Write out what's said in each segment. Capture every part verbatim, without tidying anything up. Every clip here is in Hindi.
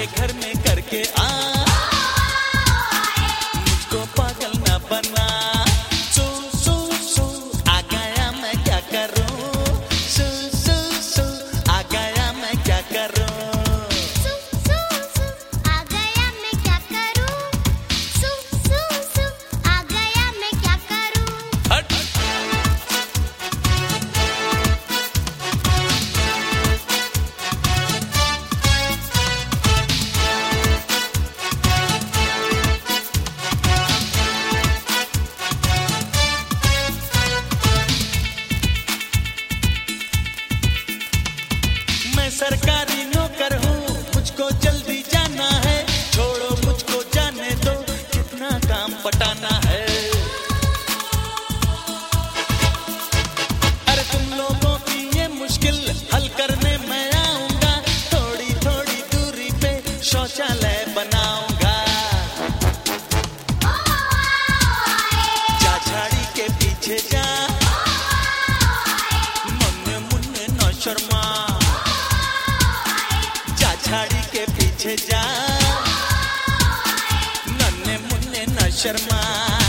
घर में करके आ, मुझको पागल ना बना। सू सू सू आ गया मैं क्या करूं, सू सू सू आ गया मैं क्या करूं। सू सू सू आ गया मैं क्या करूं, सू सू सू आ गया मैं क्या करूं। हट मैं सरकारी नौकर हूँ, मुझको जल्दी जाना है। छोड़ो मुझको जाने दो, कितना काम पटाना है। अरे तुम लोगों की ये मुश्किल हल करने मैं आऊंगा। थोड़ी थोड़ी दूरी पे शौचालय बनाऊंगा। जा झाड़ी के पीछे जा, मुन्ने मुन्ने न शर्मा। जा झाड़ी के पीछे जा, नन्हे मुन्ने न शर्मा।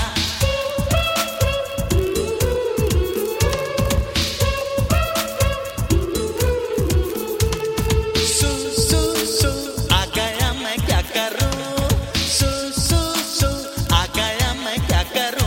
सू सू सू आ गया मैं क्या करूं, सू सू सू आ गया मैं क्या करूं।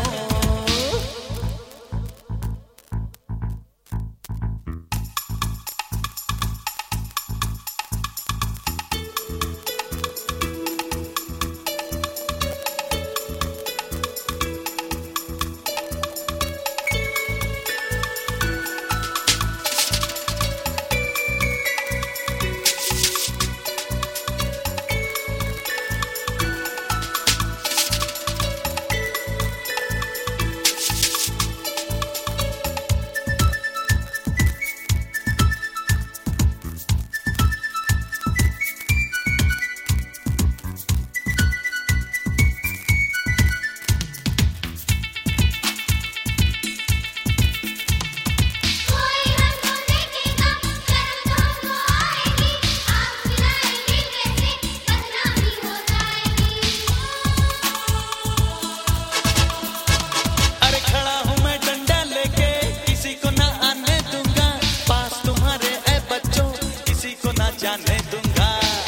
जाने दूंगा।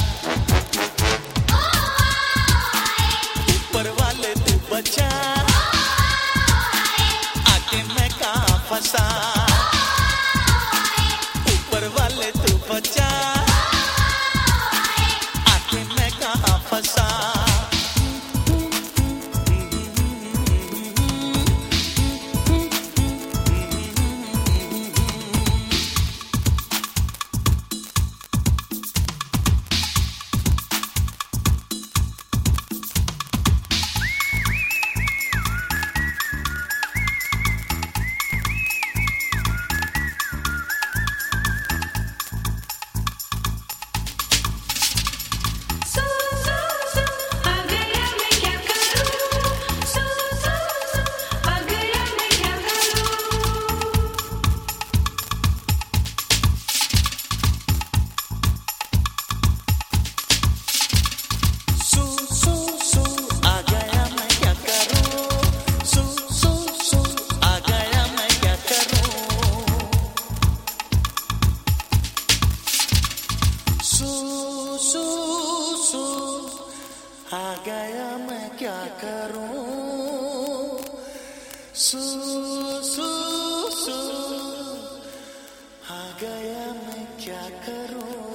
ऊपर वाले तू बचा, आके मैं कहाँ फंसा। ऊपर वाले तू बचा, आके मैं कहाँ फंसा। आ गया मैं क्या करूं, सू सू सू आ गया मैं क्या करूं।